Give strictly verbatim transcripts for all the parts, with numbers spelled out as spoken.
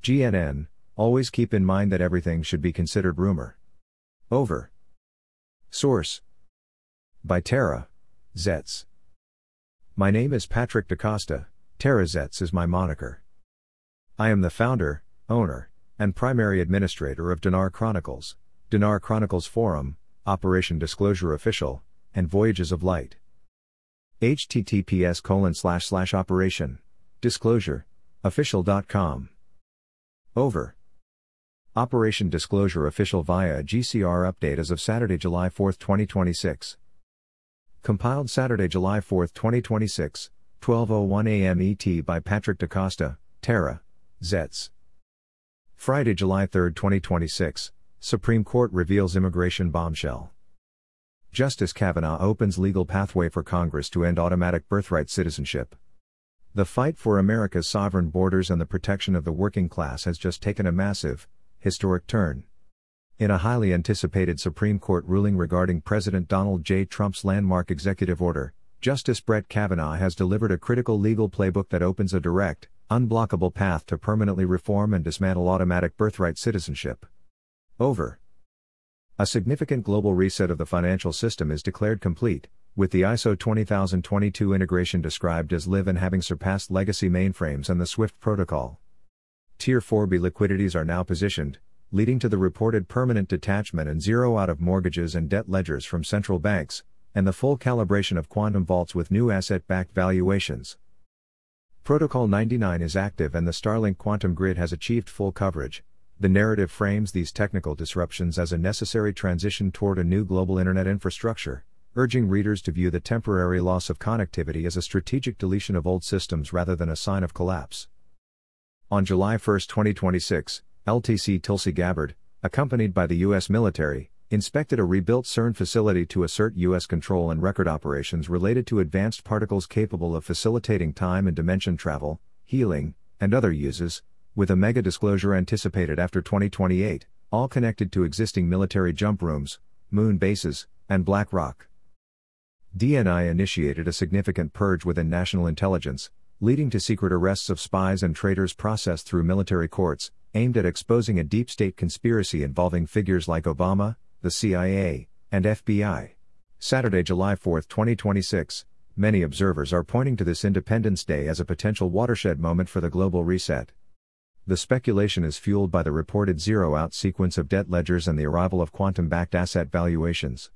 G N N, always keep in mind that everything should be considered rumor. Over. Source. By Tara Zetz. My name is Patrick DaCosta, Tara Zetz is my moniker. I am the founder, owner, and primary administrator of Dinar Chronicles, Dinar Chronicles Forum, Operation Disclosure Official, and Voyages of Light. https colon slash slash operation disclosure official dot com. Over. Operation Disclosure Official via a G C R update as of Saturday, July fourth, twenty twenty-six. Compiled Saturday, July fourth, twenty twenty-six, twelve oh one a m E T by Patrick DaCosta, Tara Zetz. Friday, July third, twenty twenty-six, Supreme Court reveals immigration bombshell. Justice Kavanaugh opens legal pathway for Congress to end automatic birthright citizenship. The fight for America's sovereign borders and the protection of the working class has just taken a massive, historic turn. In a highly anticipated Supreme Court ruling regarding President Donald J. Trump's landmark executive order, Justice Brett Kavanaugh has delivered a critical legal playbook that opens a direct, unblockable path to permanently reform and dismantle automatic birthright citizenship. Over. A significant global reset of the financial system is declared complete, with the I S O twenty thousand twenty-two integration described as live and having surpassed legacy mainframes and the SWIFT protocol. Tier four B liquidities are now positioned, leading to the reported permanent detachment and zero out of mortgages and debt ledgers from central banks, and the full calibration of quantum vaults with new asset-backed valuations. Protocol ninety-nine is active and the Starlink quantum grid has achieved full coverage. The narrative frames these technical disruptions as a necessary transition toward a new global internet infrastructure, urging readers to view the temporary loss of connectivity as a strategic deletion of old systems rather than a sign of collapse. On July first, twenty twenty-six, L T C Tulsi Gabbard, accompanied by the U S military, inspected a rebuilt CERN facility to assert U S control and record operations related to advanced particles capable of facilitating time and dimension travel, healing, and other uses, with a mega disclosure anticipated after twenty twenty-eight, all connected to existing military jump rooms, moon bases, and black rock. D N I initiated a significant purge within national intelligence, leading to secret arrests of spies and traitors processed through military courts, aimed at exposing a deep state conspiracy involving figures like Obama, the C I A, and F B I. Saturday, July fourth, twenty twenty-six, many observers are pointing to this Independence Day as a potential watershed moment for the global reset. The speculation is fueled by the reported zero-out sequence of debt ledgers and the arrival of quantum-backed asset valuations.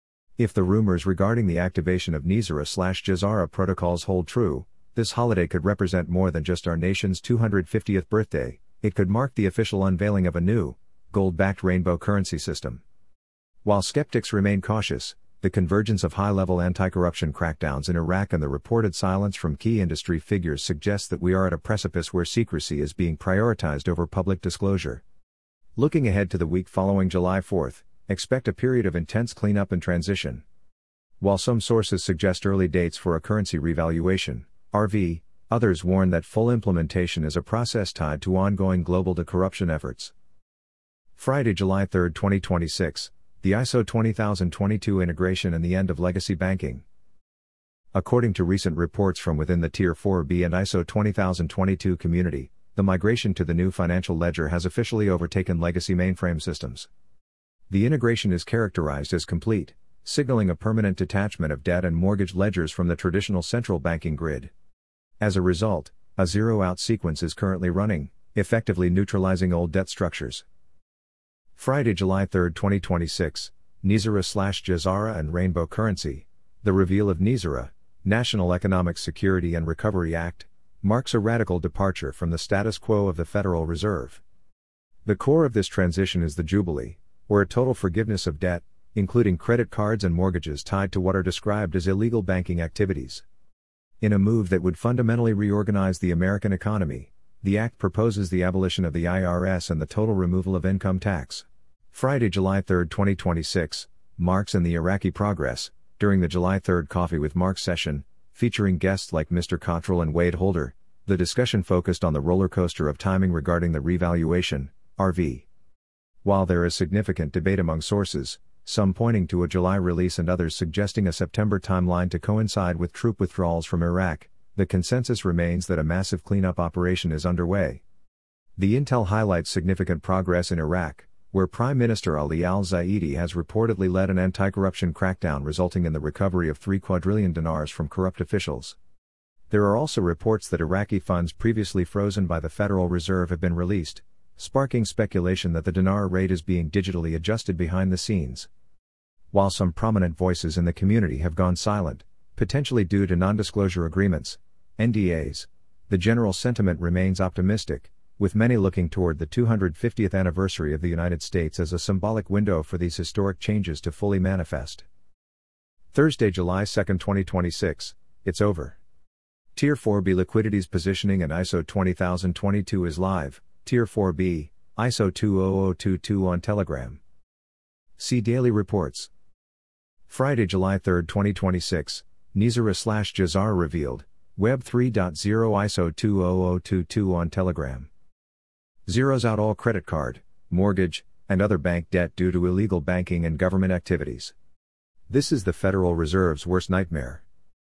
If the rumors regarding the activation of NESARA/JASARA protocols hold true, this holiday could represent more than just our nation's two hundred fiftieth birthday, it could mark the official unveiling of a new, gold-backed rainbow currency system. While skeptics remain cautious, the convergence of high-level anti-corruption crackdowns in Iraq and the reported silence from key industry figures suggests that we are at a precipice where secrecy is being prioritized over public disclosure. Looking ahead to the week following July fourth, expect a period of intense cleanup and transition. While some sources suggest early dates for a currency revaluation, R V, others warn that full implementation is a process tied to ongoing global de-corruption efforts. Friday, July third, twenty twenty-six, the I S O twenty thousand twenty-two integration and the end of legacy banking. According to recent reports from within the Tier four B and I S O twenty thousand twenty-two community, the migration to the new financial ledger has officially overtaken legacy mainframe systems. The integration is characterized as complete, signaling a permanent detachment of debt and mortgage ledgers from the traditional central banking grid. As a result, a zero-out sequence is currently running, effectively neutralizing old debt structures. Friday, July third, twenty twenty-six, NESARA/JASARA and Rainbow Currency. The reveal of NESARA, National Economic Security and Recovery Act, marks a radical departure from the status quo of the Federal Reserve. The core of this transition is the Jubilee, or a total forgiveness of debt, including credit cards and mortgages tied to what are described as illegal banking activities. In a move that would fundamentally reorganize the American economy, the act proposes the abolition of the I R S and the total removal of income tax. Friday, July third, twenty twenty-six, Marx and the Iraqi Progress, during the July third Coffee with Marx session, featuring guests like Mister Cottrell and Wade Holder, the discussion focused on the roller coaster of timing regarding the revaluation, R V. While there is significant debate among sources, some pointing to a July release and others suggesting a September timeline to coincide with troop withdrawals from Iraq, the consensus remains that a massive cleanup operation is underway. The intel highlights significant progress in Iraq, where Prime Minister Ali al-Zaidi has reportedly led an anti-corruption crackdown resulting in the recovery of three quadrillion dinars from corrupt officials. There are also reports that Iraqi funds previously frozen by the Federal Reserve have been released, sparking speculation that the dinar rate is being digitally adjusted behind the scenes. While some prominent voices in the community have gone silent, potentially due to non-disclosure agreements, N D As, the general sentiment remains optimistic, with many looking toward the two hundred fiftieth anniversary of the United States as a symbolic window for these historic changes to fully manifest. Thursday, July second, twenty twenty-six, it's over. Tier four B Liquidity's positioning and I S O twenty thousand twenty-two is live, Tier four B, I S O two thousand twenty-two on Telegram. See Daily Reports. Friday, July third, twenty twenty-six, Nizara slash Jazara revealed, Web three point zero I S O two thousand twenty-two on Telegram. Zeroes out all credit card, mortgage, and other bank debt due to illegal banking and government activities. This is the Federal Reserve's worst nightmare.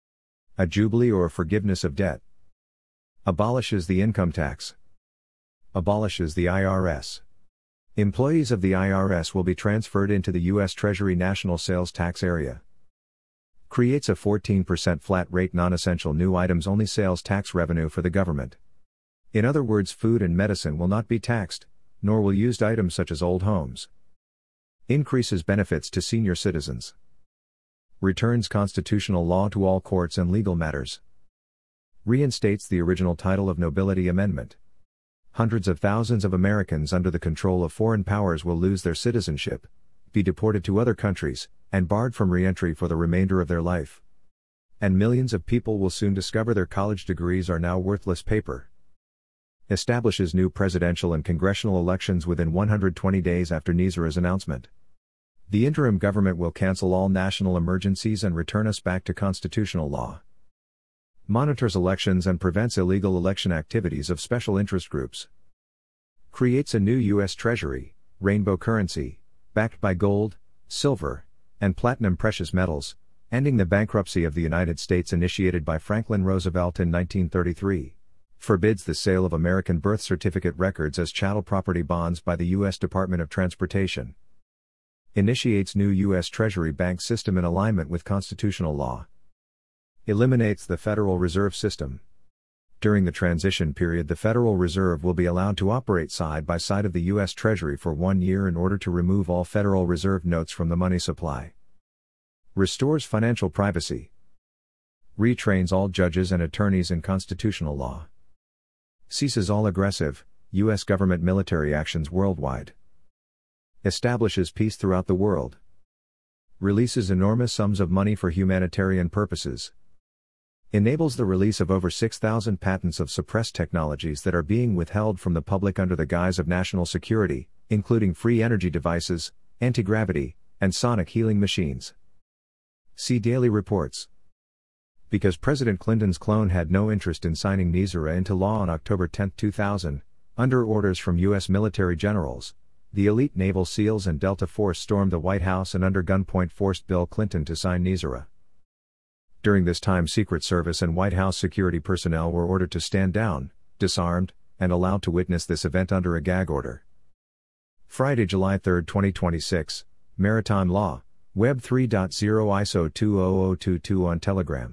A jubilee or forgiveness of debt. Abolishes the income tax. Abolishes the I R S. Employees of the I R S will be transferred into the U S Treasury National Sales Tax Area. Creates a fourteen percent flat rate non-essential new items only sales tax revenue for the government. In other words, food and medicine will not be taxed, nor will used items such as old homes. Increases benefits to senior citizens. Returns constitutional law to all courts and legal matters. Reinstates the original title of nobility amendment. Hundreds of thousands of Americans under the control of foreign powers will lose their citizenship, be deported to other countries, and barred from re-entry for the remainder of their life. And millions of people will soon discover their college degrees are now worthless paper. Establishes new presidential and congressional elections within one hundred twenty days after Nizara's announcement. The interim government will cancel all national emergencies and return us back to constitutional law. Monitors elections and prevents illegal election activities of special interest groups. Creates a new U S Treasury, rainbow currency, backed by gold, silver, and platinum precious metals, ending the bankruptcy of the United States initiated by Franklin Roosevelt in nineteen thirty-three. Forbids the sale of American birth certificate records as chattel property bonds by the U S Department of Transportation. Initiates new U S Treasury bank system in alignment with constitutional law. Eliminates the Federal Reserve System. During the transition period, the Federal Reserve will be allowed to operate side by side of the U S Treasury for one year in order to remove all Federal Reserve notes from the money supply. Restores financial privacy. Retrains all judges and attorneys in constitutional law. Ceases all aggressive, U S government military actions worldwide. Establishes peace throughout the world. Releases enormous sums of money for humanitarian purposes. Enables the release of over six thousand patents of suppressed technologies that are being withheld from the public under the guise of national security, including free energy devices, anti-gravity, and sonic healing machines. See Daily Reports. Because President Clinton's clone had no interest in signing Nizara into law on October tenth, two thousand, under orders from U S military generals, the elite Naval SEALs and Delta Force stormed the White House and under gunpoint forced Bill Clinton to sign Nizara. During this time, Secret Service and White House security personnel were ordered to stand down, disarmed, and allowed to witness this event under a gag order. Friday, July third, twenty twenty-six, Maritime Law, Web three point zero I S O two thousand twenty-two on Telegram.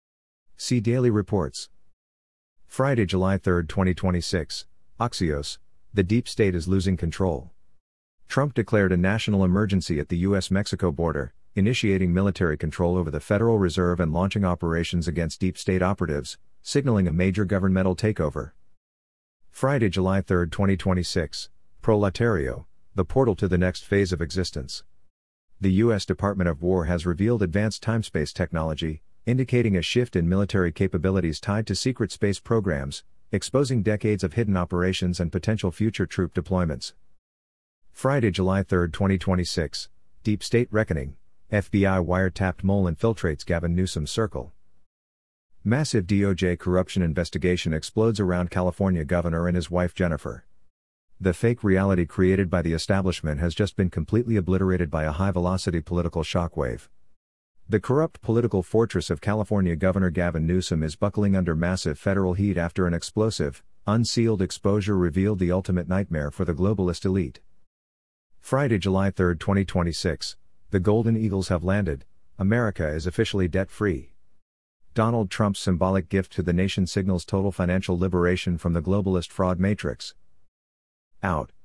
See Daily Reports. Friday, July third, twenty twenty-six, Axios, the deep state is losing control. Trump declared a national emergency at the U S Mexico border, initiating military control over the Federal Reserve and launching operations against deep state operatives, signaling a major governmental takeover. Friday, July third, twenty twenty-six, Proletario, the portal to the next phase of existence. The U S Department of War has revealed advanced timespace technology, indicating a shift in military capabilities tied to secret space programs, exposing decades of hidden operations and potential future troop deployments. Friday, July third, twenty twenty-six, Deep State Reckoning, F B I wiretapped mole infiltrates Gavin Newsom's circle. Massive D O J corruption investigation explodes around California governor and his wife Jennifer. The fake reality created by the establishment has just been completely obliterated by a high-velocity political shockwave. The corrupt political fortress of California Governor Gavin Newsom is buckling under massive federal heat after an explosive, Unsealed exposure revealed the ultimate nightmare for the globalist elite. Friday, July third, twenty twenty-six, the Golden Eagles have landed, America is officially debt-free. Donald Trump's symbolic gift to the nation signals total financial liberation from the globalist fraud matrix. Out.